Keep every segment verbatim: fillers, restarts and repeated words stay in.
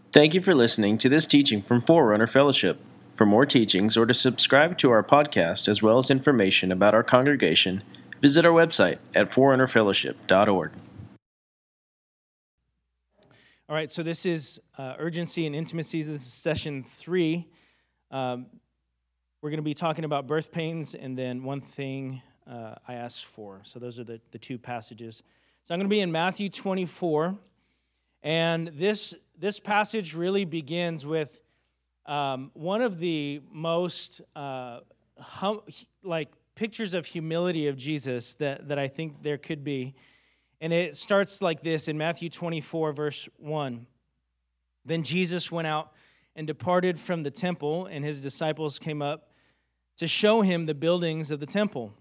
Thank you for listening to this teaching from Forerunner Fellowship. For more teachings or to subscribe to our podcast as well as information about our congregation, visit our website at forerunner fellowship dot org. All right, so this is uh, Urgency and Intimacies. This is session three. Um, we're going to be talking about birth pains and then one thing uh, I asked for. So those are the, the two passages. So I'm going to be in Matthew twenty-four. And this this passage really begins with um, one of the most uh, hum, like pictures of humility of Jesus that, that I think there could be. And it starts like this in Matthew twenty-four, verse one. Then Jesus went out and departed from the temple, and his disciples came up to show him the buildings of the temple.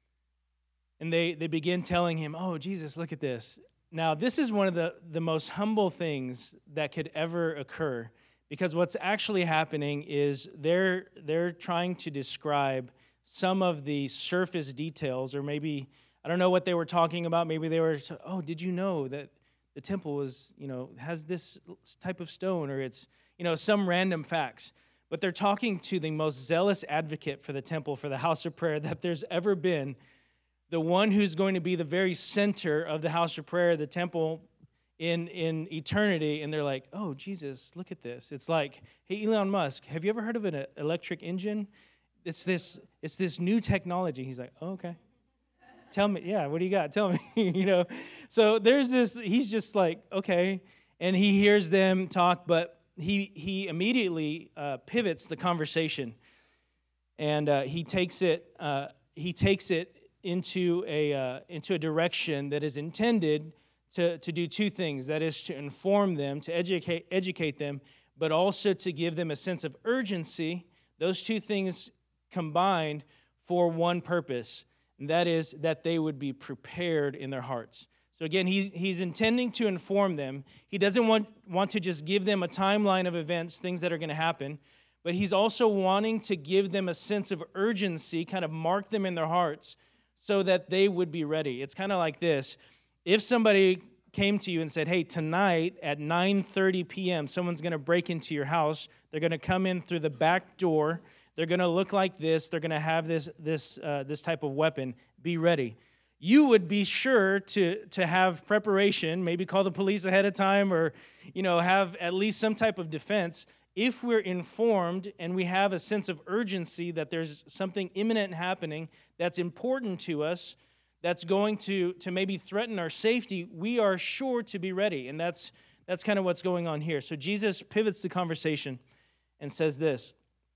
And they, they begin telling him, oh, Jesus, look at this. Now, this is one of the, the most humble things that could ever occur, because what's actually happening is they're they're trying to describe some of the surface details, or maybe, I don't know what they were talking about. Maybe they were, oh, did you know that the temple was, you know, has this type of stone, or it's, you know, some random facts. But they're talking to the most zealous advocate for the temple, for the house of prayer that there's ever been, the one who's going to be the very center of the house of prayer, the temple in, in eternity. And they're like, oh, Jesus, look at this. It's like, hey, Elon Musk, have you ever heard of an electric engine? It's this, it's this new technology. He's like, oh, okay. Tell me, yeah, what do you got? Tell me, you know. So there's this, he's just like, okay. And he hears them talk, but he, he immediately uh, pivots the conversation. And uh, he takes it, uh, he takes it, into a uh, into a direction that is intended to, to do two things. That is to inform them, to educate educate them, but also to give them a sense of urgency. Those two things combined for one purpose, and that is that they would be prepared in their hearts. So again, he's, he's intending to inform them. He doesn't want, want to just give them a timeline of events, things that are going to happen, but he's also wanting to give them a sense of urgency, kind of mark them in their hearts, so that they would be ready. It's kind of like this. If somebody came to you and said, hey, tonight at nine thirty p.m., someone's going to break into your house. They're going to come in through the back door. They're going to look like this. They're going to have this this uh, this type of weapon. Be ready. You would be sure to, to have preparation, maybe call the police ahead of time, or you know, have at least some type of defense. If we're informed and we have a sense of urgency that there's something imminent happening that's important to us, that's going to, to maybe threaten our safety, we are sure to be ready. And that's, that's kind of what's going on here. So Jesus pivots the conversation and says this: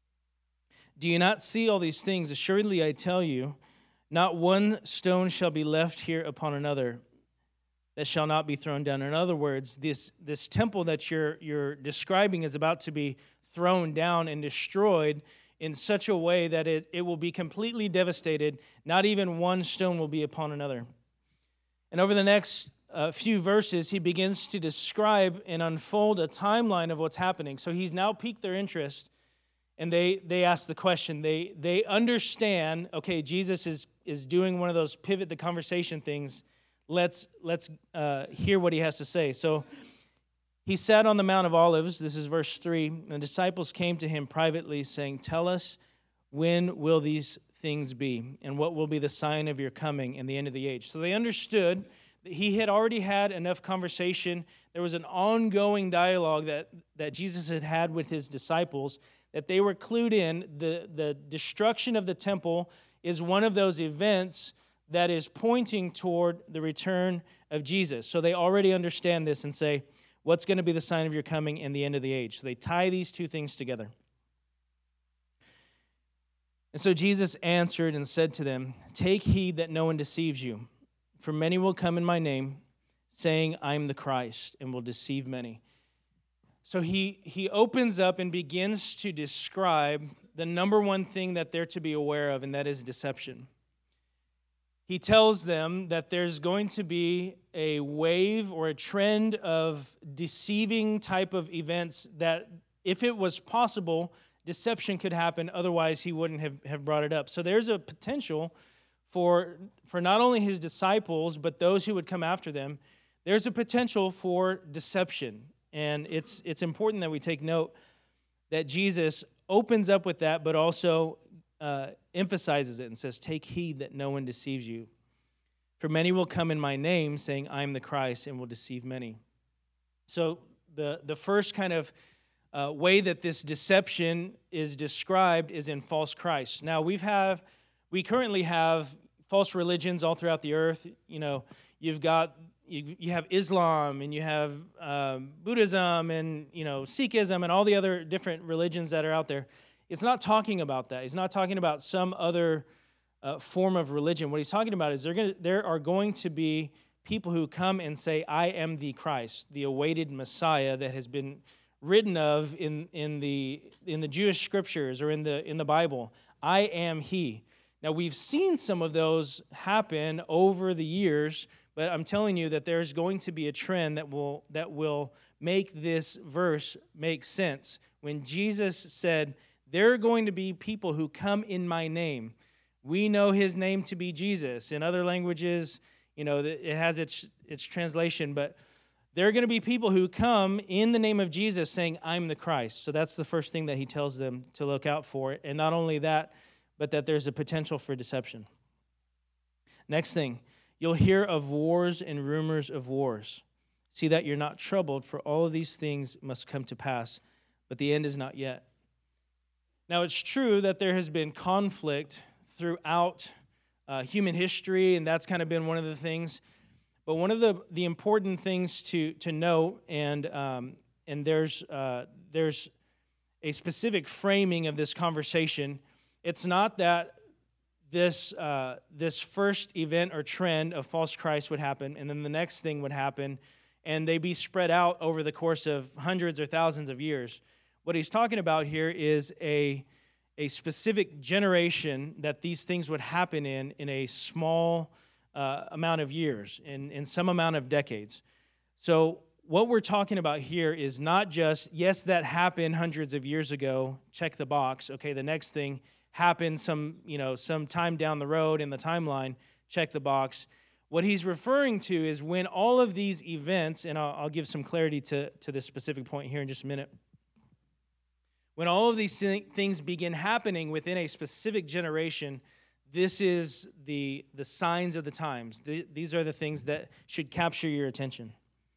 do you not see all these things? Assuredly, I tell you, not one stone shall be left here upon another that shall not be thrown down. In other words, this, this temple that you're, you're describing is about to be thrown down and destroyed in such a way that it, it will be completely devastated. Not even one stone will be upon another. And over the next uh, few verses, he begins to describe and unfold a timeline of what's happening. So he's now piqued their interest, and they, they ask the question. They, they understand, okay, Jesus is, is doing one of those pivot the conversation things. Let's let's uh, hear what he has to say. So he sat on the Mount of Olives. This is verse three. And the disciples came to him privately, saying, tell us, when will these things be? And what will be the sign of your coming and the end of the age? So they understood that he had already had enough conversation. There was an ongoing dialogue that, that Jesus had had with his disciples, that they were clued in. The, the destruction of the temple is one of those events that is pointing toward the return of Jesus. So they already understand this and say, what's going to be the sign of your coming and the end of the age? So they tie these two things together. And so Jesus answered and said to them, take heed that no one deceives you, for many will come in my name, saying, I am the Christ, and will deceive many. So he, he opens up and begins to describe the number one thing that they're to be aware of, and that is deception. He tells them that there's going to be a wave or a trend of deceiving type of events that, if it was possible, deception could happen. Otherwise, he wouldn't have, have brought it up. So there's a potential for, for not only his disciples, but those who would come after them. There's a potential for deception. And it's it's important that we take note that Jesus opens up with that, but also uh, emphasizes it and says, take heed that no one deceives you. For many will come in my name, saying, I am the Christ, and will deceive many. So the, the first kind of uh, way that this deception is described is in false Christ. Now, we've have, we currently have false religions all throughout the earth. You know, you've got, you, you have Islam, and you have um, Buddhism, and, you know, Sikhism, and all the other different religions that are out there. It's not talking about that. He's not talking about some other uh, form of religion. What he's talking about is gonna, there are going to be people who come and say, I am the Christ, the awaited Messiah that has been written of in, in, the, in the Jewish scriptures or in the, in the Bible. I am he. Now, we've seen some of those happen over the years, but I'm telling you that there's going to be a trend that will, that will make this verse make sense. When Jesus said, there are going to be people who come in my name. We know his name to be Jesus. In other languages, you know, it has its its translation, but there are going to be people who come in the name of Jesus saying, I'm the Christ. So that's the first thing that he tells them to look out for. And not only that, but that there's a potential for deception. Next thing, you'll hear of wars and rumors of wars. See that you're not troubled, for all of these things must come to pass, but the end is not yet. Now, it's true that there has been conflict throughout uh, human history, and that's kind of been one of the things. But one of the, the important things to, to note, and um, and there's uh, there's a specific framing of this conversation. It's not that this uh, this first event or trend of false Christ would happen, and then the next thing would happen, and they be spread out over the course of hundreds or thousands of years. What he's talking about here is a, a specific generation that these things would happen in in a small uh, amount of years, in, in some amount of decades. So what we're talking about here is not just, yes, that happened hundreds of years ago, check the box. Okay, the next thing happened some, you know, some time down the road in the timeline, check the box. What he's referring to is when all of these events, and I'll, I'll give some clarity to, to this specific point here in just a minute. When all of these things begin happening within a specific generation, this is the, the signs of the times. These are the things that should capture your attention.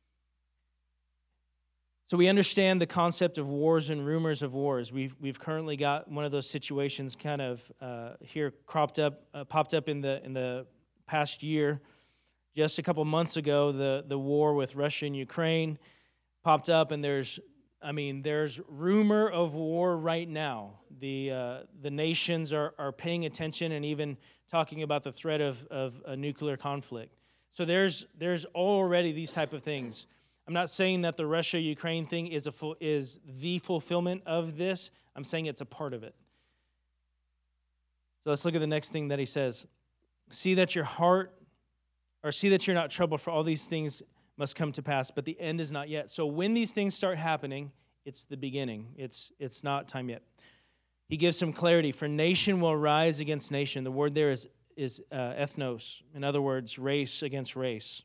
So we understand the concept of wars and rumors of wars. We've we've currently got one of those situations kind of uh, here cropped up, uh, popped up in the in the past year. Just a couple months ago, the the war with Russia and Ukraine popped up, and there's I mean, there's rumor of war right now. The uh, the nations are, are paying attention and even talking about the threat of, of a nuclear conflict. So there's there's already these type of things. I'm not saying that the Russia-Ukraine thing is a full, is the fulfillment of this. I'm saying it's a part of it. So let's look at the next thing that he says. See that your heart, or see that you're not troubled, for all these things must come to pass, but the end is not yet. So when these things start happening, it's the beginning. It's it's not time yet. He gives some clarity. For nation will rise against nation. The word there is, is uh, ethnos. In other words, race against race.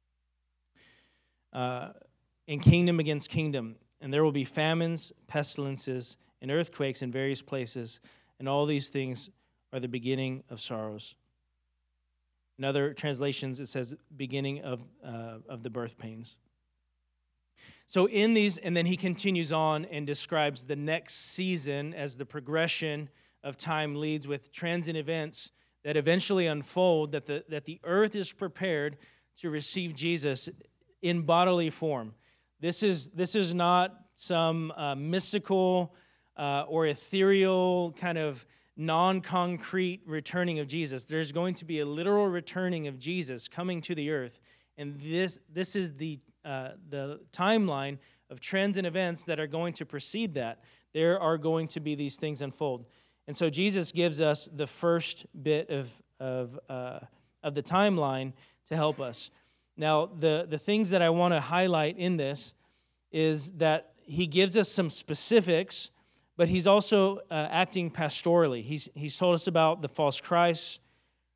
Uh, and kingdom against kingdom. And there will be famines, pestilences, and earthquakes in various places. And all these things are the beginning of sorrows. In other translations, it says beginning of uh, of the birth pains. So in these, and then he continues on and describes the next season as the progression of time leads with trends and events that eventually unfold, that the that the earth is prepared to receive Jesus in bodily form. This is this is not some uh, mystical uh, or ethereal kind of non-concrete returning of Jesus. There's going to be a literal returning of Jesus coming to the earth, and this this is the uh, the timeline of trends and events that are going to precede that. There are going to be these things unfold, and so Jesus gives us the first bit of of uh, of the timeline to help us. Now, the the things that I want to highlight in this is that he gives us some specifics, but he's also uh, acting pastorally. He's he's told us about the false Christ,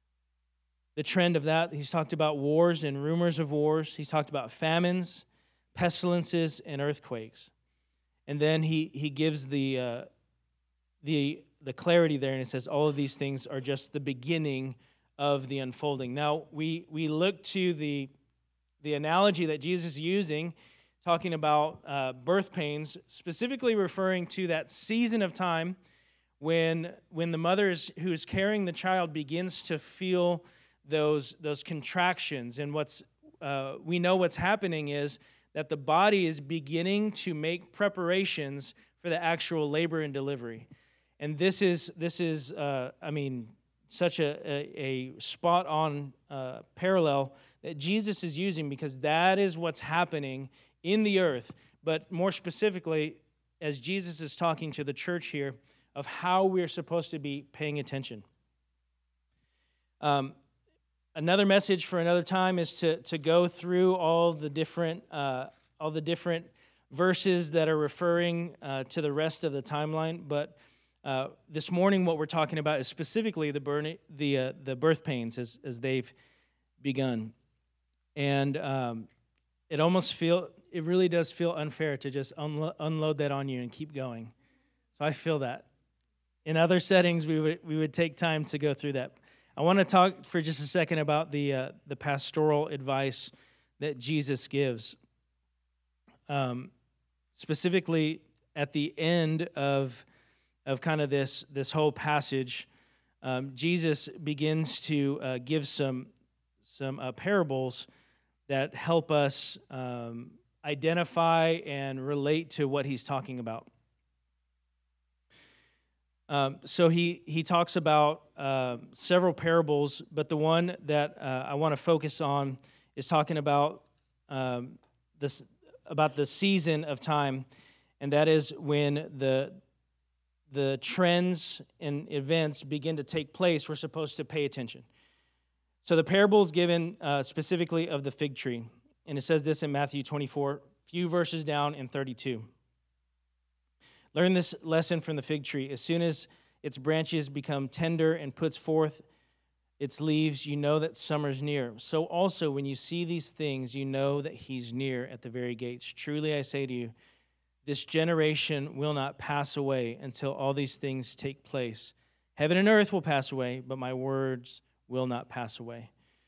the trend of that. He's talked about wars and rumors of wars. He's talked about famines, pestilences, and earthquakes. And then he he gives the uh, the the clarity there, and it says all of these things are just the beginning of the unfolding. Now we we look to the the analogy that Jesus is using, talking about uh, birth pains, specifically referring to that season of time when when the mother is, who is carrying the child begins to feel those those contractions, and what's uh, we know what's happening is that the body is beginning to make preparations for the actual labor and delivery. And this is, this is uh, I mean, such a, a, a spot-on uh, parallel that Jesus is using, because that is what's happening in the earth. But more specifically, as Jesus is talking to the church here, of how we're supposed to be paying attention. Um, Another message for another time is to, to go through all the different uh, all the different verses that are referring uh, to the rest of the timeline. But uh, this morning, what we're talking about is specifically the burn, the uh, the birth pains as as they've begun, and um, it almost feel it really does feel unfair to just unlo- unload that on you and keep going. So I feel that. In other settings, we would we would take time to go through that. I want to talk for just a second about the uh, the pastoral advice that Jesus gives. Um, specifically, at the end of of kind of this this whole passage, um, Jesus begins to uh, give some some uh, parables that help us um, identify and relate to what he's talking about. Um, so he he talks about uh, several parables, but the one that uh, I want to focus on is talking about um, this about the season of time, and that is when the the trends and events begin to take place. We're supposed to pay attention. So the parable is given uh, specifically of the fig tree, and it says this in Matthew twenty-four, few verses down in thirty-two. Learn this lesson from the fig tree. As soon as its branches become tender and puts forth its leaves, you know that summer's near. So also, when you see these things, you know that he's near at the very gates. Truly, I say to you, this generation will not pass away until all these things take place. Heaven and earth will pass away, but my words will not pass away.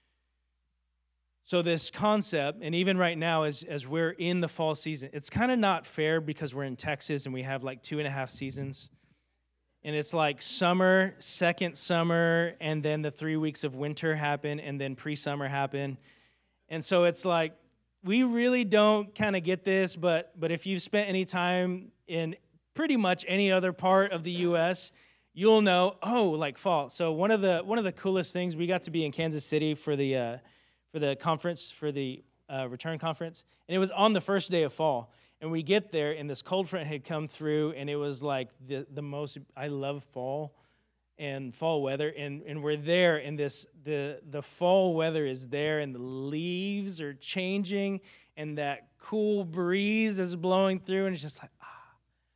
So this concept, and even right now as, as we're in the fall season, it's kind of not fair because we're in Texas and we have like two and a half seasons. And it's like summer, second summer, and then the three weeks of winter happen, and then pre-summer happen. And so it's like, we really don't kind of get this, but but if you've spent any time in pretty much any other part of the U S, you'll know, oh, like fall. So one of the one of the coolest things, we got to be in Kansas City for the uh, for the conference, for the uh, return conference, and it was on the first day of fall. And we get there, and this cold front had come through, and it was like the the most, I love fall and fall weather, and, and we're there, and this the the fall weather is there, and the leaves are changing, and that cool breeze is blowing through, and it's just like, ah,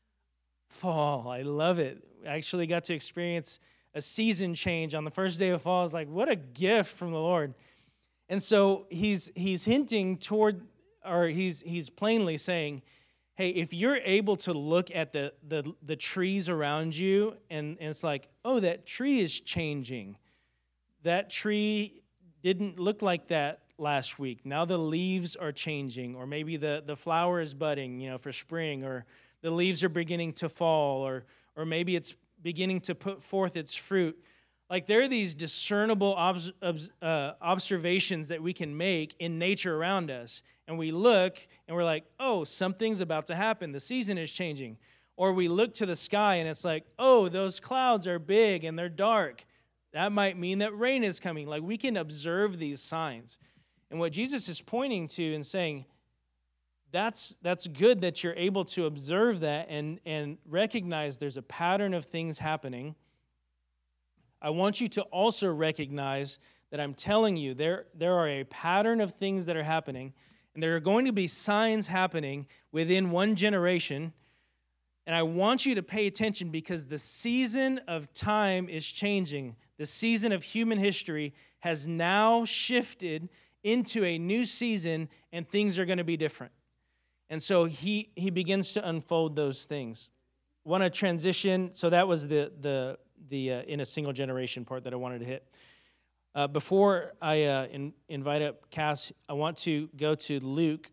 fall, I love it. I actually got to experience a season change on the first day of fall. I was like, what a gift from the Lord. And so he's he's hinting toward, or he's he's plainly saying, hey, if you're able to look at the the, the trees around you, and, and it's like, oh, that tree is changing. That tree didn't look like that last week. Now the leaves are changing, or maybe the, the flower is budding, you know, for spring, or the leaves are beginning to fall, or or maybe it's beginning to put forth its fruit. Like, there are these discernible obs- obs- uh, observations that we can make in nature around us. And we look, and we're like, oh, something's about to happen. The season is changing. Or we look to the sky, and it's like, oh, those clouds are big, and they're dark. That might mean that rain is coming. Like, we can observe these signs. And what Jesus is pointing to and saying, that's that's good that you're able to observe that and, and recognize there's a pattern of things happening. I want you to also recognize that I'm telling you there, there are a pattern of things that are happening, and there are going to be signs happening within one generation, and I want you to pay attention because the season of time is changing. The season of human history has now shifted into a new season, and things are going to be different. And so he he begins to unfold those things. Want to transition? So that was the the the uh, in a single generation part that I wanted to hit. Uh, before I uh, in, invite up Cass, I want to go to Luke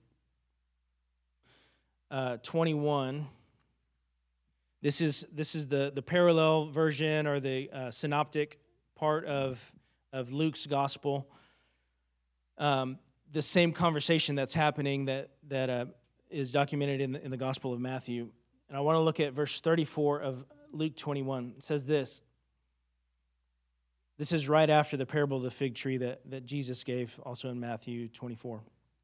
uh, twenty-one. This is this is the the parallel version or the uh, synoptic part of of Luke's gospel. Um, the same conversation that's happening that that uh, is documented in the, in the Gospel of Matthew. And I want to look at verse thirty-four of Luke twenty-one. It says this. This is right after the parable of the fig tree that, that Jesus gave, also in Matthew twenty-four.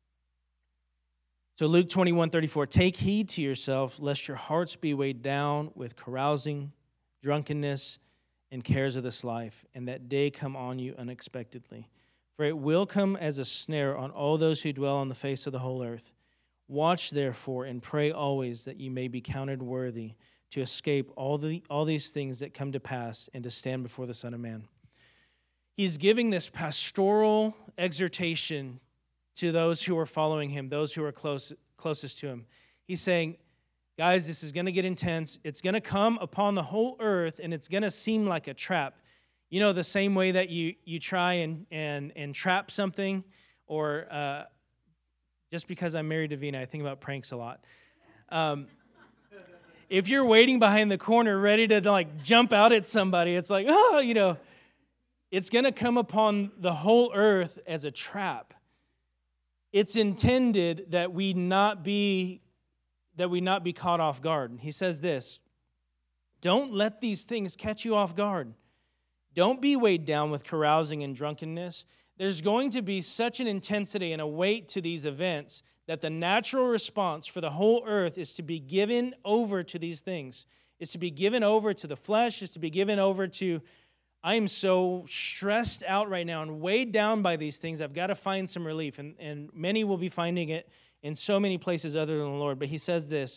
So Luke twenty-one thirty-four, take heed to yourself, lest your hearts be weighed down with carousing, drunkenness, and cares of this life, and that day come on you unexpectedly. For it will come as a snare on all those who dwell on the face of the whole earth. Watch therefore and pray always that you may be counted worthy to escape all the all these things that come to pass and to stand before the Son of Man. He's giving this pastoral exhortation to those who are following him, those who are close, closest to him. He's saying, guys, this is going to get intense. It's going to come upon the whole earth, and it's going to seem like a trap. You know, the same way that you you try and and and trap something, or uh, just because I'm married to Vina, I think about pranks a lot. Um, if you're waiting behind the corner, ready to like jump out at somebody, it's like, oh, you know, it's going to come upon the whole earth as a trap. It's intended that we not be that we not be caught off guard. He says this: don't let these things catch you off guard. Don't be weighed down with carousing and drunkenness. There's going to be such an intensity and a weight to these events that the natural response for the whole earth is to be given over to these things. Is to be given over to the flesh, is to be given over to, I am so stressed out right now and weighed down by these things, I've got to find some relief. And, and many will be finding it in so many places other than the Lord. But he says this: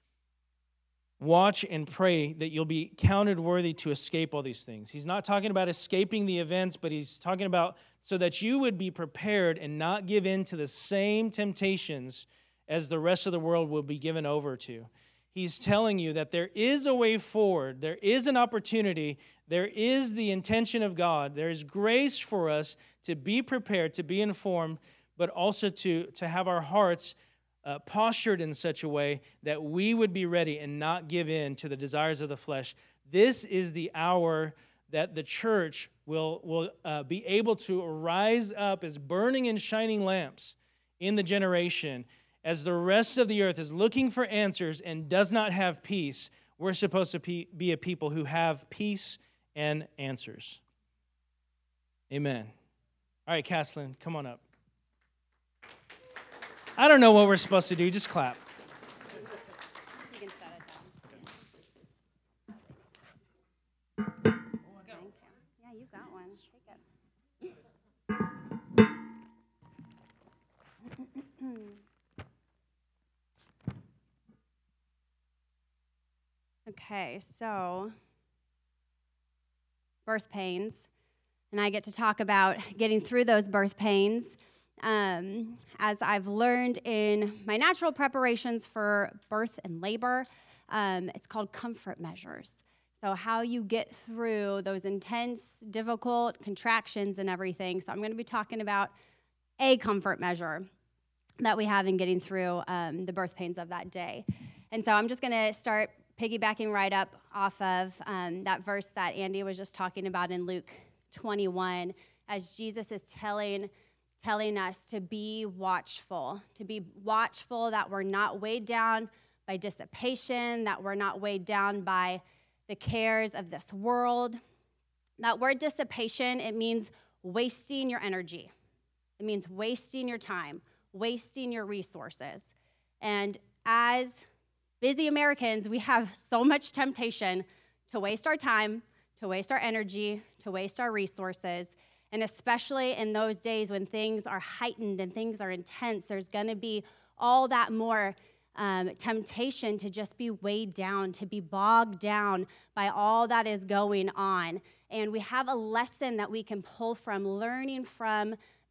watch and pray that you'll be counted worthy to escape all these things. He's not talking about escaping the events, but he's talking about so that you would be prepared and not give in to the same temptations as the rest of the world will be given over to. He's telling you that there is a way forward. There is an opportunity. There is the intention of God. There is grace for us to be prepared, to be informed, but also to, to have our hearts Uh, postured in such a way that we would be ready and not give in to the desires of the flesh. This is the hour that the church will, will uh, be able to rise up as burning and shining lamps in the generation. As the rest of the earth is looking for answers and does not have peace, we're supposed to pe- be a people who have peace and answers. Amen. All right, Caslin, come on up. I don't know what we're supposed to do. Just clap. You can set it down. Oh, I got Thank you. Yeah, you got one. Take it. Okay, so birth pains, and I get to talk about getting through those birth pains. Um, as I've learned in my natural preparations for birth and labor, um, it's called comfort measures. So how you get through those intense, difficult contractions and everything. So I'm going to be talking about a comfort measure that we have in getting through um, the birth pains of that day. And so I'm just going to start piggybacking right up off of um, that verse that Andy was just talking about in Luke twenty-one, as Jesus is telling telling us to be watchful, to be watchful that we're not weighed down by dissipation, that we're not weighed down by the cares of this world. That word dissipation, it means wasting your energy. It means wasting your time, wasting your resources. And as busy Americans, we have so much temptation to waste our time, to waste our energy, to waste our resources. And especially in those days when things are heightened and things are intense, there's going to be all that more um, temptation to just be weighed down, to be bogged down by all that is going on. And we have a lesson that we can pull from learning from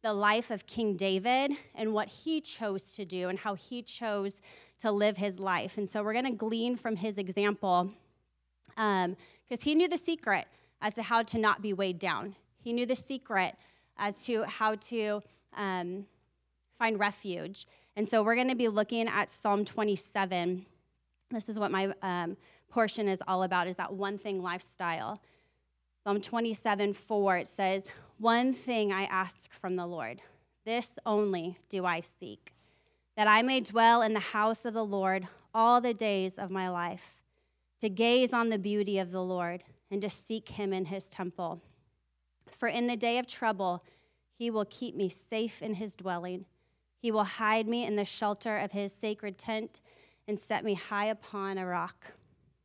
the life of King David and what he chose to do and how he chose to live his life. And so we're going to glean from his example because um, he knew the secret as to how to not be weighed down. He knew the secret as to how to um, find refuge. And so we're going to be looking at Psalm twenty-seven. This is what my um, portion is all about, is that one thing lifestyle. Psalm twenty-seven four, it says, "One thing I ask from the Lord, this only do I seek, that I may dwell in the house of the Lord all the days of my life, to gaze on the beauty of the Lord and to seek him in his temple. For in the day of trouble, he will keep me safe in his dwelling. He will hide me in the shelter of his sacred tent and set me high upon a rock."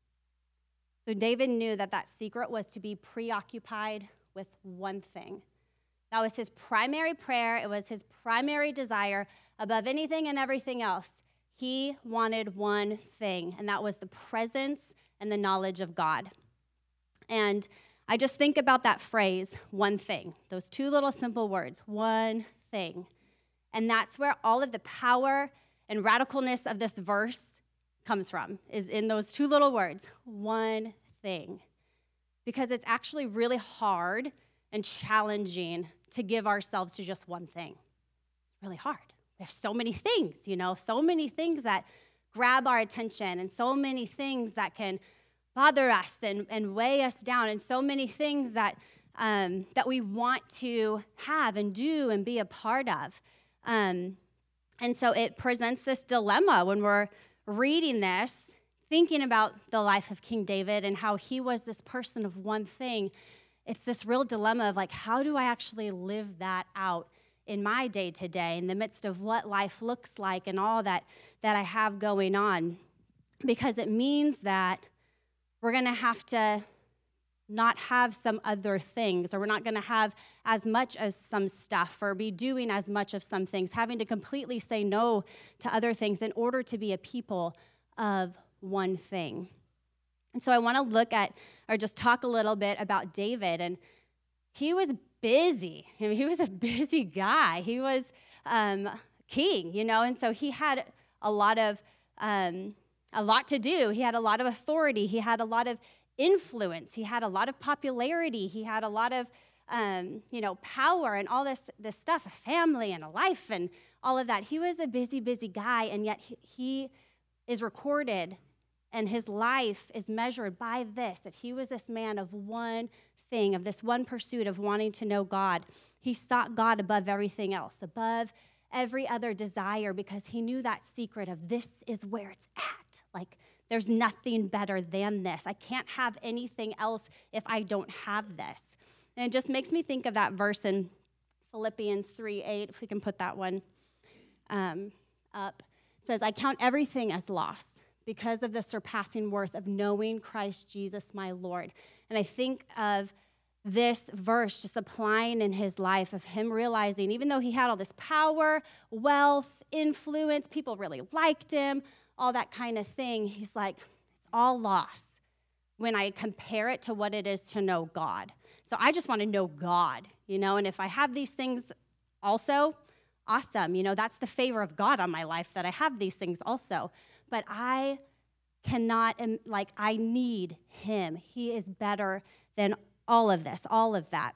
So David knew that that secret was to be preoccupied with one thing. That was his primary prayer. It was his primary desire above anything and everything else. He wanted one thing, and that was the presence and the knowledge of God. And I just think about that phrase, one thing, those two little simple words, one thing. And that's where all of the power and radicalness of this verse comes from, is in those two little words, one thing. Because it's actually really hard and challenging to give ourselves to just one thing. It's really hard. We have so many things, you know, so many things that grab our attention and so many things that can bother us and, and weigh us down, and so many things that um, that we want to have and do and be a part of. Um, and so it presents this dilemma when we're reading this, thinking about the life of King David and how he was this person of one thing. It's this real dilemma of like, how do I actually live that out in my day-to-day in the midst of what life looks like and all that that I have going on? Because it means that we're going to have to not have some other things, or we're not going to have as much as some stuff, or be doing as much of some things, having to completely say no to other things in order to be a people of one thing. And so I want to look at, or just talk a little bit about David. And he was busy. I mean, he was a busy guy. He was um, king, you know, and so he had a lot of um, a lot to do. He had a lot of authority. He had a lot of influence. He had a lot of popularity. He had a lot of, um, you know, power and all this this stuff, a family and a life and all of that. He was a busy, busy guy, and yet he, he is recorded, and his life is measured by this, that he was this man of one thing, of this one pursuit of wanting to know God. He sought God above everything else, above every other desire, because he knew that secret of this is where it's at. Like, there's nothing better than this. I can't have anything else if I don't have this. And it just makes me think of that verse in Philippians three eight, if we can put that one um, up. It says, "I count everything as loss because of the surpassing worth of knowing Christ Jesus my Lord." And I think of this verse just applying in his life, of him realizing, even though he had all this power, wealth, influence, people really liked him, all that kind of thing, he's like, it's all loss when I compare it to what it is to know God. So I just want to know God, you know, and if I have these things also, awesome. You know, that's the favor of God on my life, that I have these things also. But I cannot, like, I need him. He is better than all of this, all of that.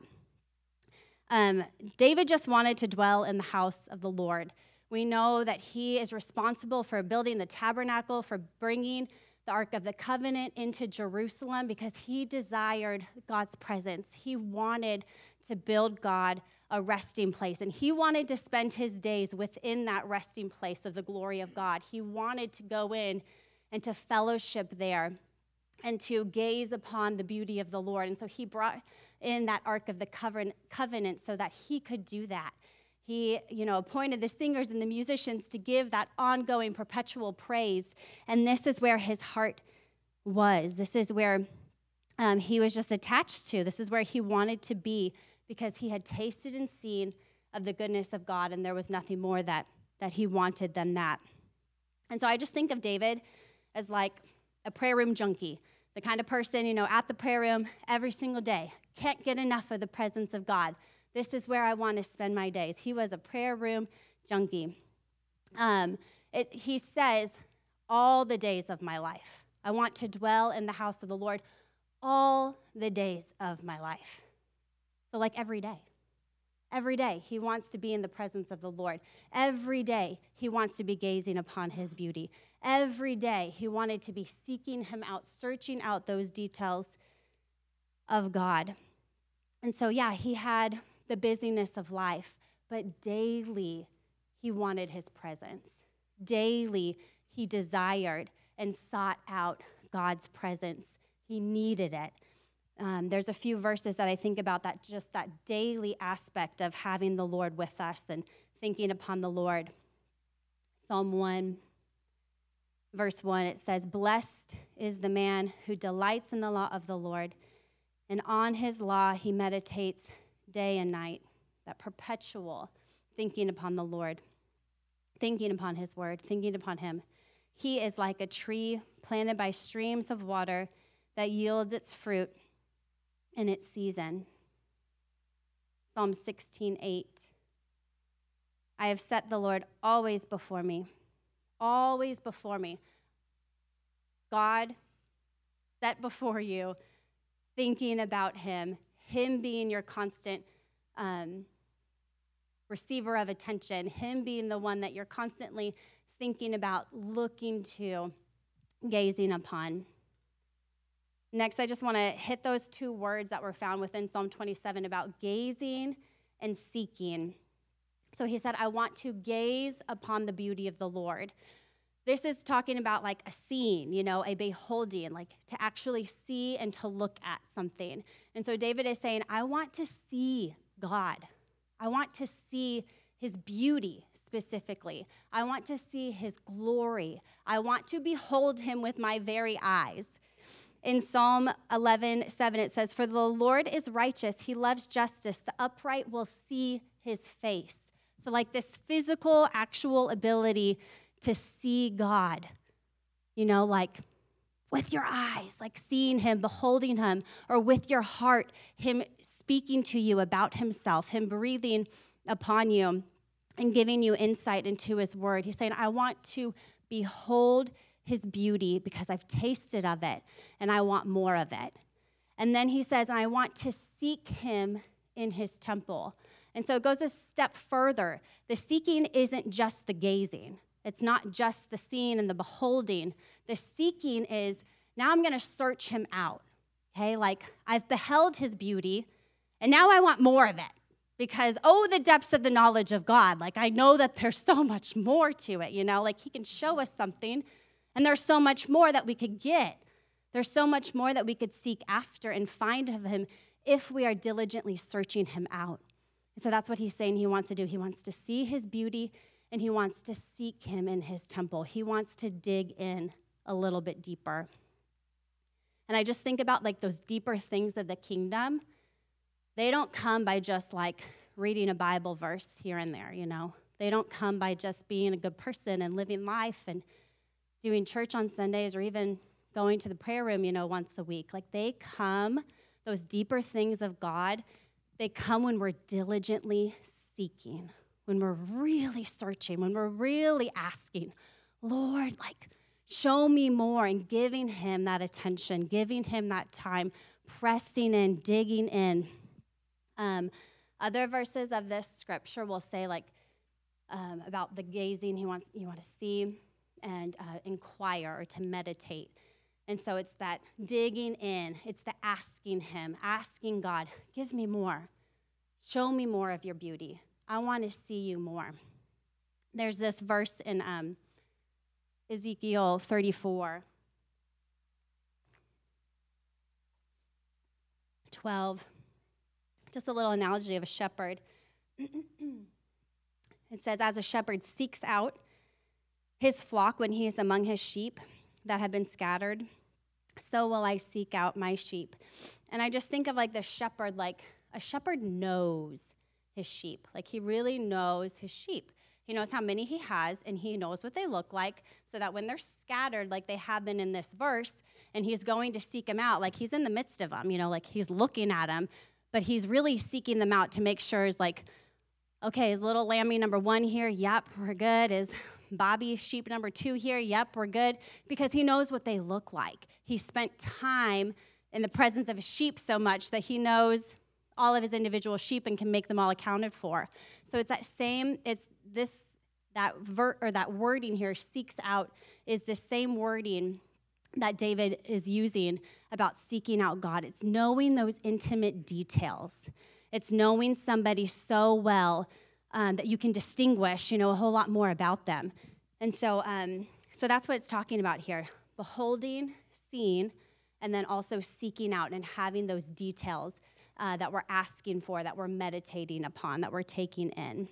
Um, David just wanted to dwell in the house of the Lord. We know that he is responsible for building the tabernacle, for bringing the Ark of the Covenant into Jerusalem, because he desired God's presence. He wanted to build God a resting place, and he wanted to spend his days within that resting place of the glory of God. He wanted to go in and to fellowship there and to gaze upon the beauty of the Lord. And so he brought in that Ark of the Covenant so that he could do that. He, you know, appointed the singers and the musicians to give that ongoing, perpetual praise. And this is where his heart was. This is where um, he was just attached to. This is where he wanted to be, because he had tasted and seen of the goodness of God, and there was nothing more that, that he wanted than that. And so I just think of David as like a prayer room junkie, the kind of person, you know, at the prayer room every single day, can't get enough of the presence of God. This is where I want to spend my days. He was a prayer room junkie. Um, it, he says, all the days of my life. I want to dwell in the house of the Lord all the days of my life. So like every day. Every day he wants to be in the presence of the Lord. Every day he wants to be gazing upon his beauty. Every day he wanted to be seeking him out, searching out those details of God. And so, yeah, he had the busyness of life, but daily he wanted his presence. Daily he desired and sought out God's presence. He needed it. Um, there's a few verses that I think about that, just that daily aspect of having the Lord with us and thinking upon the Lord. Psalm one, verse one, it says, "Blessed is the man who delights in the law of the Lord, and on his law he meditates day and night." That perpetual thinking upon the Lord, thinking upon his word, thinking upon him. He is like a tree planted by streams of water that yields its fruit in its season. Psalm sixteen eight. "I have set the Lord always before me." Always before me. God set before you, thinking about him, him being your constant um, receiver of attention, him being the one that you're constantly thinking about, looking to, gazing upon. Next, I just want to hit those two words that were found within Psalm twenty-seven about gazing and seeking. So he said, I want to gaze upon the beauty of the Lord. This is talking about like a seeing, you know, a beholding, like to actually see and to look at something. And so David is saying, I want to see God. I want to see his beauty specifically. I want to see his glory. I want to behold him with my very eyes. In Psalm eleven seven, it says, "For the Lord is righteous. He loves justice. The upright will see his face." So like this physical, actual ability to see God, you know, like with your eyes, like seeing him, beholding him, or with your heart, him speaking to you about himself, him breathing upon you and giving you insight into his word. He's saying, I want to behold his beauty because I've tasted of it and I want more of it. And then he says, and I want to seek him in his temple. And so it goes a step further. The seeking isn't just the gazing. It's not just the seeing and the beholding. The seeking is, now I'm going to search him out. Okay, like I've beheld his beauty and now I want more of it. Because, oh, the depths of the knowledge of God. Like I know that there's so much more to it, you know, like he can show us something. And there's so much more that we could get. There's so much more that we could seek after and find of him if we are diligently searching him out. And so that's what he's saying he wants to do. He wants to see his beauty, and he wants to seek him in his temple. He wants to dig in a little bit deeper. And I just think about like those deeper things of the kingdom. They don't come by just like reading a Bible verse here and there, you know. They don't come by just being a good person and living life and doing church on Sundays or even going to the prayer room, you know, once a week. Like they come, those deeper things of God, they come when we're diligently seeking, when we're really searching, when we're really asking, Lord, like, show me more, and giving him that attention, giving him that time, pressing in, digging in. Um, other verses of this scripture will say, like, um, about the gazing, he wants you want to see and uh, inquire or to meditate. And so it's that digging in. It's the asking him, asking God, give me more. Show me more of your beauty. I want to see you more. There's this verse in um, Ezekiel thirty-four, twelve. Just a little analogy of a shepherd. It says, as a shepherd seeks out his flock when he is among his sheep that have been scattered, so will I seek out my sheep. And I just think of like the shepherd, like a shepherd knows his sheep. Like he really knows his sheep. He knows how many he has, and he knows what they look like, so that when they're scattered, like they have been in this verse, and he's going to seek them out, like he's in the midst of them, you know, like he's looking at them, but he's really seeking them out to make sure is like, okay, is little Lammy number one here? Yep, we're good. Is Bobby sheep number two here? Yep, we're good. Because he knows what they look like. He spent time in the presence of his sheep so much that he knows all of his individual sheep and can make them all accounted for. So it's that same, it's this, that ver, or that wording here, seeks out, is the same wording that David is using about seeking out God. It's knowing those intimate details. It's knowing somebody so well um, that you can distinguish, you know, a whole lot more about them. And so, um, so that's what it's talking about here. Beholding, seeing, and then also seeking out and having those details uh, that we're asking for, that we're meditating upon, that we're taking in.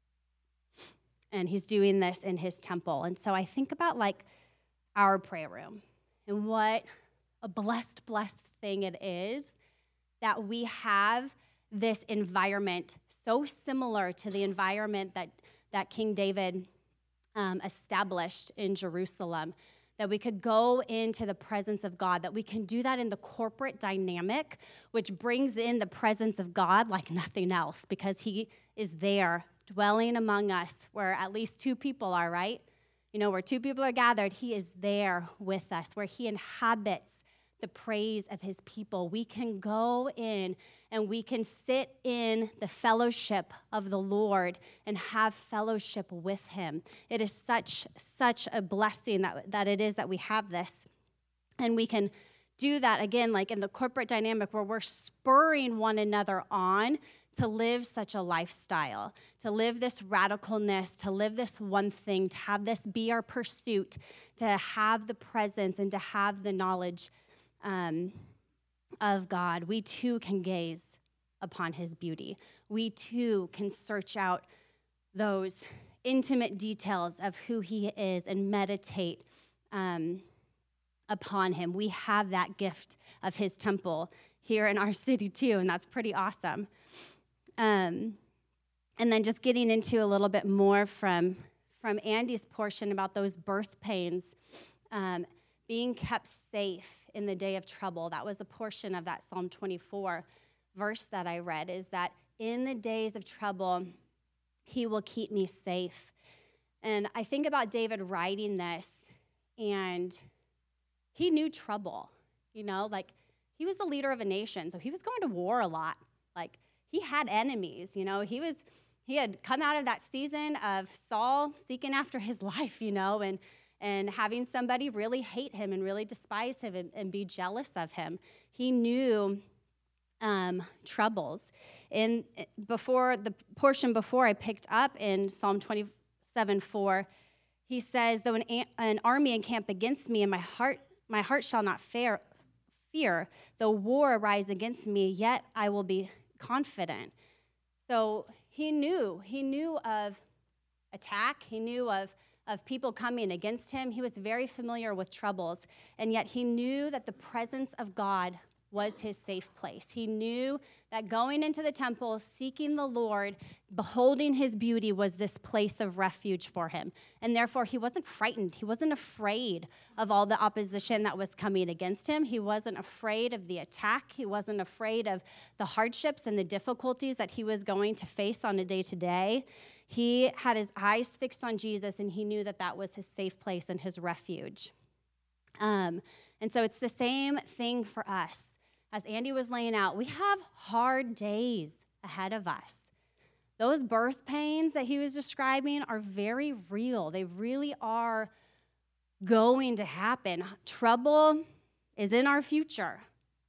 And he's doing this in his temple. And so I think about like our prayer room and what a blessed, blessed thing it is that we have this environment so similar to the environment that, that King David um, established in Jerusalem, that we could go into the presence of God, that we can do that in the corporate dynamic, which brings in the presence of God like nothing else, because he is there dwelling among us where at least two people are, right? You know, where two people are gathered, he is there with us, where he inhabits the praise of his people. We can go in and we can sit in the fellowship of the Lord and have fellowship with him. It is such, such a blessing that, that it is that we have this. And we can do that, again, like in the corporate dynamic where we're spurring one another on to live such a lifestyle, to live this radicalness, to live this one thing, to have this be our pursuit, to have the presence and to have the knowledge um, of God. We too can gaze upon his beauty. We too can search out those intimate details of who he is and meditate um, upon him. We have that gift of his temple here in our city too, and that's pretty awesome. Um, and then just getting into a little bit more from, from Andy's portion about those birth pains, um, being kept safe in the day of trouble. That was a portion of that Psalm twenty-four verse that I read, is that in the days of trouble, he will keep me safe. And I think about David writing this, and he knew trouble, you know, like he was the leader of a nation, so he was going to war a lot. Like he had enemies, you know, he was, he had come out of that season of Saul seeking after his life, you know, and and having somebody really hate him and really despise him and, and be jealous of him. He knew um, troubles. And before, the portion before I picked up in Psalm twenty-seven four, he says, though an, an army encamp against me and my heart, my heart shall not fear, fear, though war arise against me, yet I will be confident. So he knew, he knew of attack, he knew of of people coming against him. He was very familiar with troubles, and yet he knew that the presence of God was his safe place. He knew that going into the temple, seeking the Lord, beholding his beauty was this place of refuge for him. And therefore, he wasn't frightened. He wasn't afraid of all the opposition that was coming against him. He wasn't afraid of the attack. He wasn't afraid of the hardships and the difficulties that he was going to face on a day-to-day. He had his eyes fixed on Jesus, and he knew that that was his safe place and his refuge. Um, and so it's the same thing for us. As Andy was laying out, we have hard days ahead of us. Those birth pains that he was describing are very real. They really are going to happen. Trouble is in our future.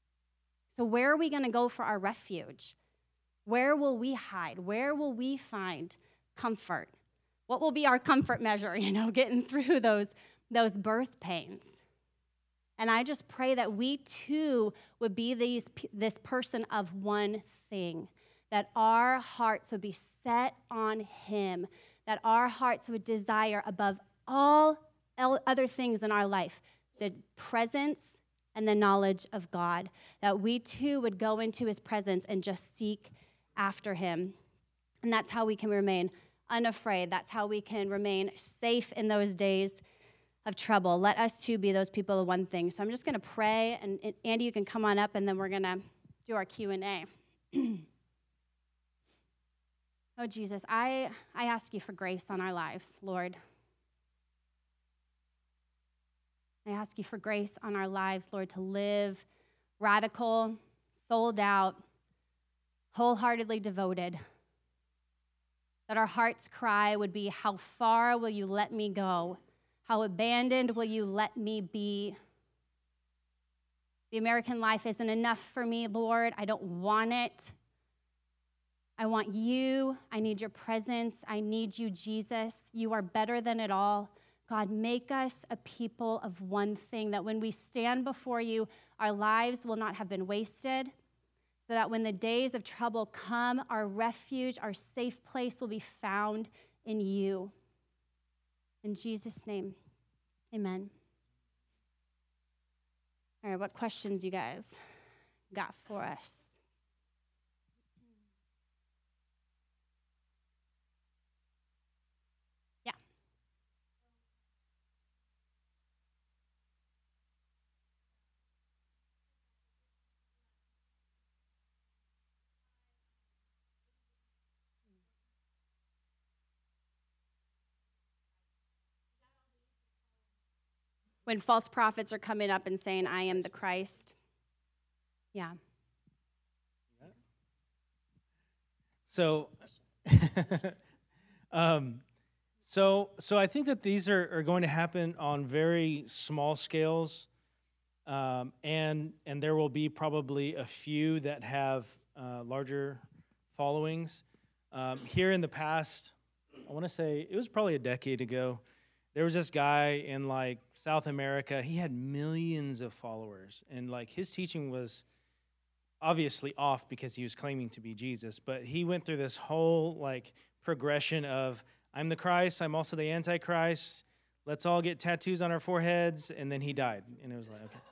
So where are we going to go for our refuge? Where will we hide? Where will we find comfort? What will be our comfort measure, you know, getting through those, those birth pains? And I just pray that we too would be these, this person of one thing, that our hearts would be set on him, that our hearts would desire above all other things in our life, the presence and the knowledge of God, that we too would go into his presence and just seek after him. And that's how we can remain unafraid. That's how we can remain safe in those days of trouble. Let us too be those people of one thing. So I'm just going to pray, and, and Andy, you can come on up, and then we're going to do our Q and A. Oh, Jesus, I, I ask you for grace on our lives, Lord. I ask you for grace on our lives, Lord, to live radical, sold out, wholeheartedly devoted. That our heart's cry would be, how far will you let me go? How abandoned will you let me be? The American life isn't enough for me, Lord. I don't want it. I want you. I need your presence. I need you, Jesus. You are better than it all. God, make us a people of one thing, that when we stand before you, our lives will not have been wasted, so that when the days of trouble come, our refuge, our safe place will be found in you. In Jesus' name, amen. All right, what questions you guys got for us? Yeah. When false prophets are coming up and saying, I am the Christ. Yeah. So, um, so, so I think that these are, are going to happen on very small scales, um, and and there will be probably a few that have uh, larger followings. Um, here in the past, I want to say it was probably a decade ago. There was this guy in like South America. He had millions of followers, and like his teaching was obviously off because he was claiming to be Jesus, but he went through this whole like progression of, I'm the Christ, I'm also the Antichrist, let's all get tattoos on our foreheads, and then he died. And it was like, okay.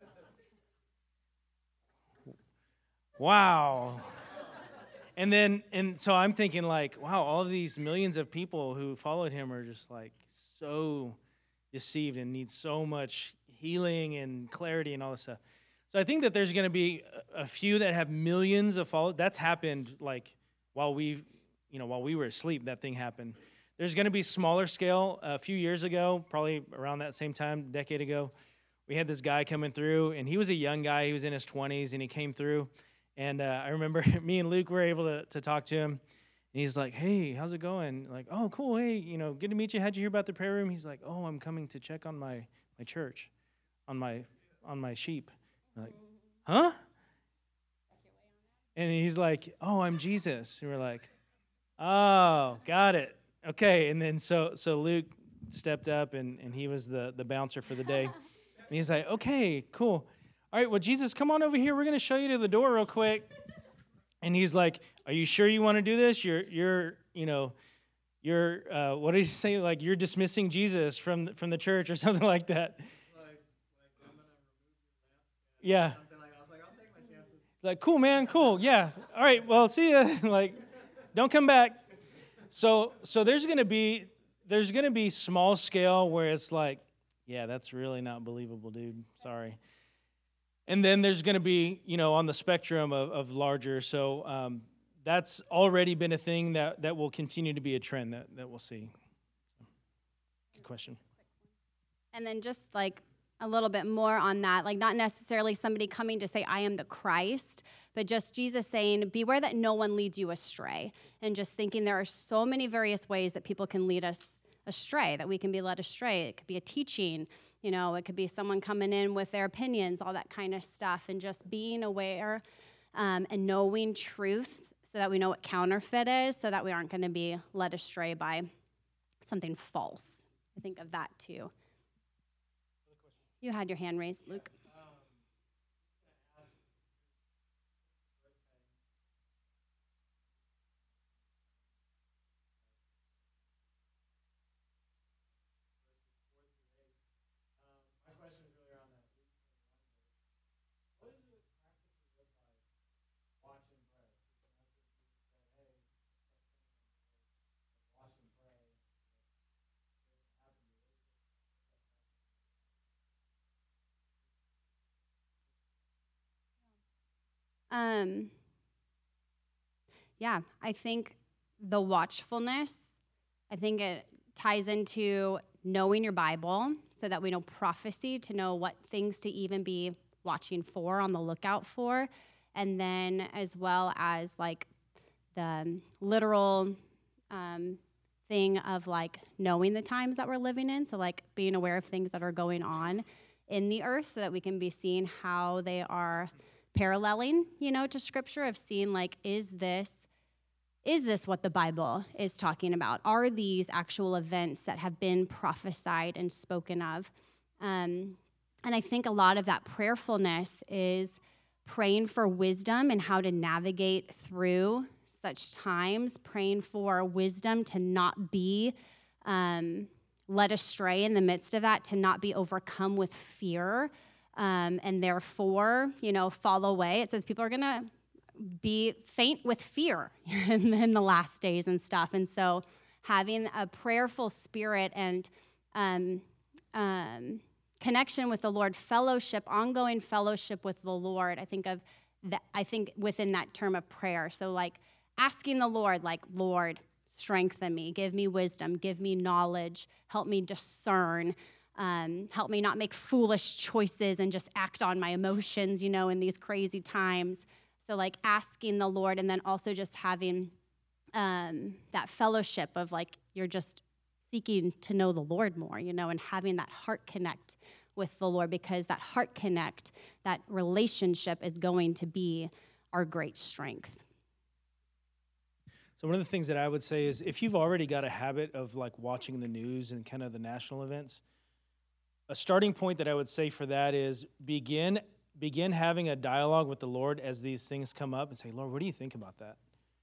Wow. And then, and so I'm thinking like, wow, all of these millions of people who followed him are just like so deceived and need so much healing and clarity and all this stuff. So I think that there's going to be a few that have millions of followers. That's happened like while we, you know, while we were asleep, that thing happened. There's going to be smaller scale. A few years ago, probably around that same time, a decade ago, we had this guy coming through, and he was a young guy. He was in his twenties, and he came through. And uh, I remember me and Luke were able to, to talk to him. And he's like, hey, how's it going? Like, oh, cool. Hey, you know, good to meet you. How'd you hear about the prayer room? He's like, oh, I'm coming to check on my, my church, on my on my sheep. I'm like, huh? And he's like, oh, I'm Jesus. And we're like, oh, got it. Okay. And then so so Luke stepped up, and, and he was the, the bouncer for the day. And he's like, okay, cool. All right, well, Jesus, come on over here. We're going to show you to the door real quick. And he's like, are you sure you want to do this? You're, you're, you know, you're, uh, what did he say? Like, you're dismissing Jesus from, from the church or something like that. Like, like I'm gonna remove your yeah. Something like, I was like, I'll take my chances. Like, cool, man, cool, yeah. All right, well, see ya. Like, don't come back. So, so there's going to be, there's going to be small scale where it's like, yeah, that's really not believable, dude. Sorry. And then there's going to be, you know, on the spectrum of, of larger. So um, that's already been a thing that, that will continue to be a trend that, that we'll see. Good question. And then just like a little bit more on that, like not necessarily somebody coming to say, I am the Christ, but just Jesus saying, beware that no one leads you astray. And just thinking there are so many various ways that people can lead us astray, that we can be led astray. It could be a teaching, you know, it could be someone coming in with their opinions, all that kind of stuff, and just being aware um, and knowing truth so that we know what counterfeit is, so that we aren't going to be led astray by something false. I think of that too. You had your hand raised, Luke. Um, yeah, I think the watchfulness, I think it ties into knowing your Bible so that we know prophecy, to know what things to even be watching for, on the lookout for, and then as well as like the literal um, thing of like knowing the times that we're living in. So like being aware of things that are going on in the earth so that we can be seeing how they are paralleling, you know, to scripture, of seeing like, is this, is this what the Bible is talking about? Are these actual events that have been prophesied and spoken of? Um, and I think a lot of that prayerfulness is praying for wisdom and how to navigate through such times, praying for wisdom to not be um, led astray in the midst of that, to not be overcome with fear, um, and therefore, you know, fall away. It says people are going to be faint with fear in, in the last days and stuff. And so having a prayerful spirit and um, um, connection with the Lord, fellowship, ongoing fellowship with the Lord, I think of that, I think within that term of prayer. So like asking the Lord, like, Lord, strengthen me, give me wisdom, give me knowledge, help me discern, um, help me not make foolish choices and just act on my emotions, you know, in these crazy times. So like asking the Lord, and then also just having um, that fellowship of like, you're just seeking to know the Lord more, you know, and having that heart connect with the Lord, because that heart connect, that relationship is going to be our great strength. So one of the things that I would say is, if you've already got a habit of like watching the news and kind of the national events, a starting point that I would say for that is begin begin having a dialogue with the Lord as these things come up and say, Lord, what do you think about that?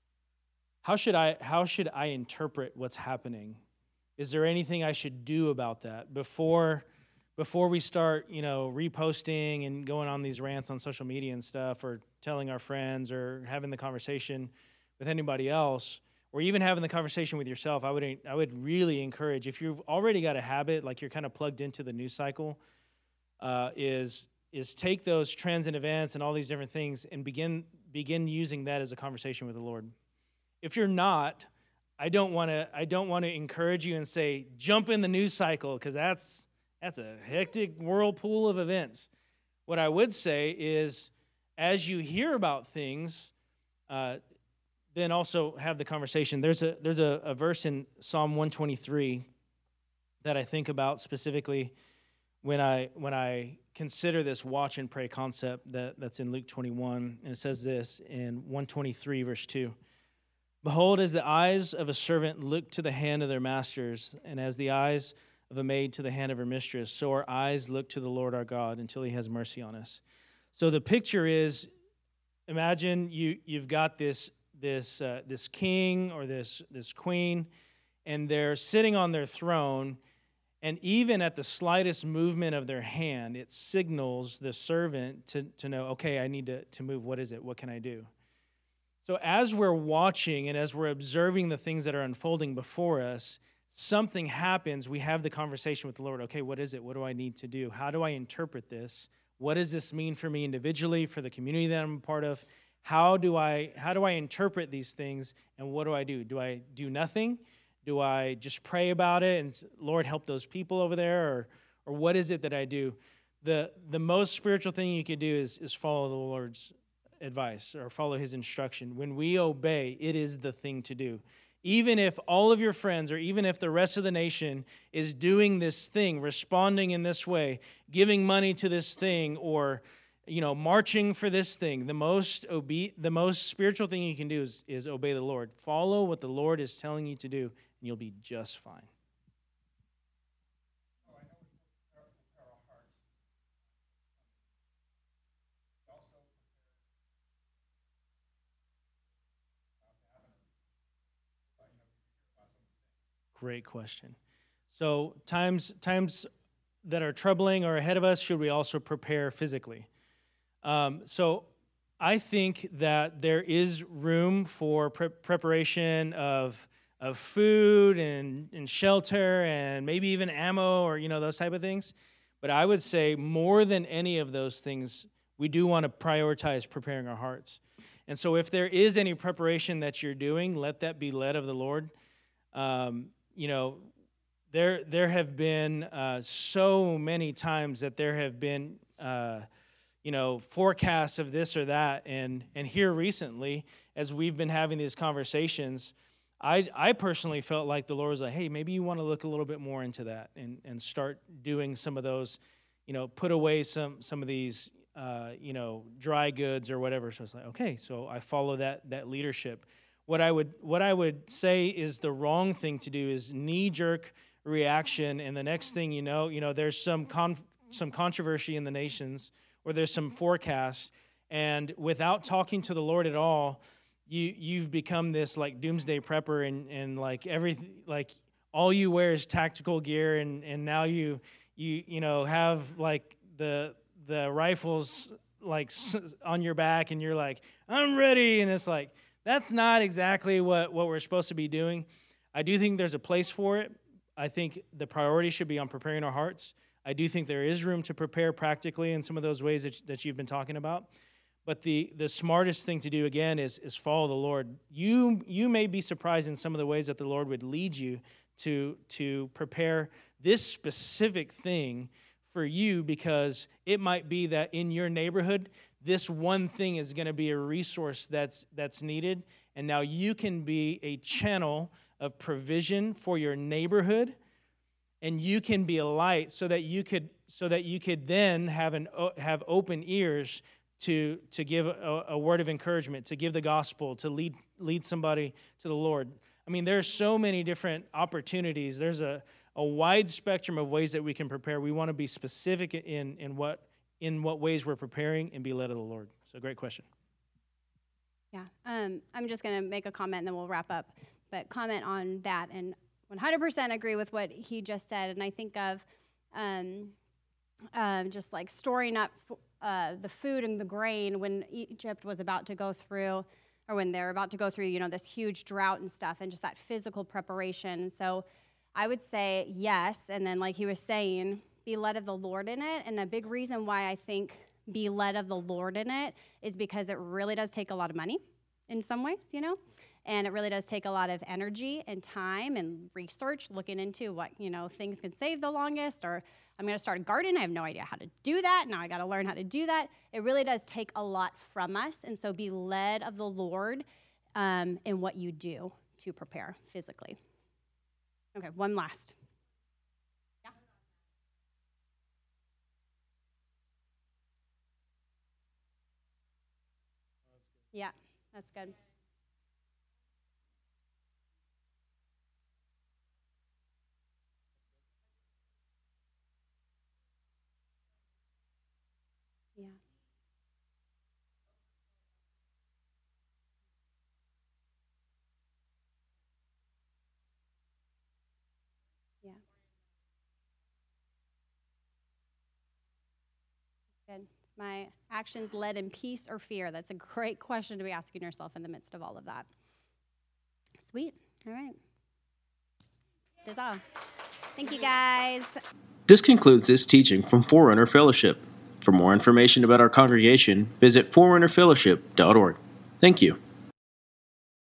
How should I how should I interpret what's happening? Is there anything I should do about that before before we start, you know, reposting and going on these rants on social media and stuff, or telling our friends, or having the conversation with anybody else, or even having the conversation with yourself? I would I would really encourage, if you've already got a habit, like you're kind of plugged into the news cycle, uh, is is take those trends and events and all these different things and begin begin using that as a conversation with the Lord. If you're not, I don't want to I don't want to encourage you and say jump in the news cycle, because that's that's a hectic whirlpool of events. What I would say is, as you hear about things, uh, then also have the conversation. There's a there's a, a verse in Psalm one twenty-three that I think about specifically when I when I consider this watch and pray concept that, that's in Luke twenty-one, and it says this in one twenty-three, verse two. Behold, as the eyes of a servant look to the hand of their masters, and as the eyes of a maid to the hand of her mistress, so our eyes look to the Lord our God until he has mercy on us. So the picture is, imagine you you've got this this uh, this king or this this queen, and they're sitting on their throne, and even at the slightest movement of their hand, it signals the servant to, to know, okay, I need to, to move. What is it? What can I do? So as we're watching and as we're observing the things that are unfolding before us, something happens. We have the conversation with the Lord. Okay, what is it? What do I need to do? How do I interpret this? What does this mean for me individually, for the community that I'm a part of? How do I how do I interpret these things, and what do I do? Do I do nothing? Do I just pray about it and, Lord, help those people over there? Or or what is it that I do? The the most spiritual thing you could do is, is follow the Lord's advice or follow his instruction. When we obey, it is the thing to do. Even if all of your friends, or even if the rest of the nation is doing this thing, responding in this way, giving money to this thing, or you know, marching for this thing, the most obe- the most spiritual thing you can do is, is obey the Lord. Follow what the Lord is telling you to do, and you'll be just fine. Great question. So times times that are troubling or ahead of us, should we also prepare physically? Um, so I think that there is room for pre- preparation of of food and, and shelter and maybe even ammo, or you know, those type of things. But I would say more than any of those things, we do want to prioritize preparing our hearts. And so if there is any preparation that you're doing, let that be led of the Lord. Um, you know, there there have been uh, so many times that there have been, uh, you know, forecasts of this or that. And, and here recently, as we've been having these conversations, I, I personally felt like the Lord was like, hey, maybe you want to look a little bit more into that and, and start doing some of those, you know, put away some some of these, uh, you know, dry goods or whatever. So it's like, okay, so I follow that that leadership. What I would what I would say is the wrong thing to do is knee-jerk reaction, and the next thing you know, you know, there's some conf- some controversy in the nations, or there's some forecasts, and without talking to the Lord at all, you you've become this like doomsday prepper, and and like everything, like all you wear is tactical gear, and and now you you you know have like the the rifles like on your back, and you're like, I'm ready, and it's like, that's not exactly what what we're supposed to be doing. I do think there's a place for it. I think the priority should be on preparing our hearts. I do think there is room to prepare practically in some of those ways that, that you've been talking about. But the, the smartest thing to do, again, is, is follow the Lord. You you may be surprised in some of the ways that the Lord would lead you to, to prepare this specific thing for you, because it might be that in your neighborhood, this one thing is going to be a resource that's that's needed, and now you can be a channel of provision for your neighborhood, and you can be a light so that you could so that you could then have an have open ears to to give a, a word of encouragement, to give the gospel, to lead lead somebody to the Lord. I mean, there's so many different opportunities. There's a, a wide spectrum of ways that we can prepare. We want to be specific in in what in what ways we're preparing and be led of the Lord. So, great question. Yeah, um, I'm just going to make a comment and then we'll wrap up. But comment on that, and one hundred percent agree with what he just said. And I think of um, uh, just like storing up uh, the food and the grain when Egypt was about to go through, or when they're about to go through, you know, this huge drought and stuff, and just that physical preparation. And so I would say yes, and then like he was saying, be led of the Lord in it. And a big reason why I think be led of the Lord in it is because it really does take a lot of money in some ways, you know? And it really does take a lot of energy and time and research, looking into what, you know, things can save the longest, or I'm going to start a garden. I have no idea how to do that. Now I got to learn how to do that. It really does take a lot from us. And so be led of the Lord um, in what you do to prepare physically. Okay, one last. Yeah. Yeah, that's good. Yeah. Yeah. Good. Is my actions led in peace or fear? That's a great question to be asking yourself in the midst of all of that. Sweet. All right. That's all. Thank you, guys. This concludes this teaching from Forerunner Fellowship. For more information about our congregation, visit forerunner fellowship dot org. Thank you.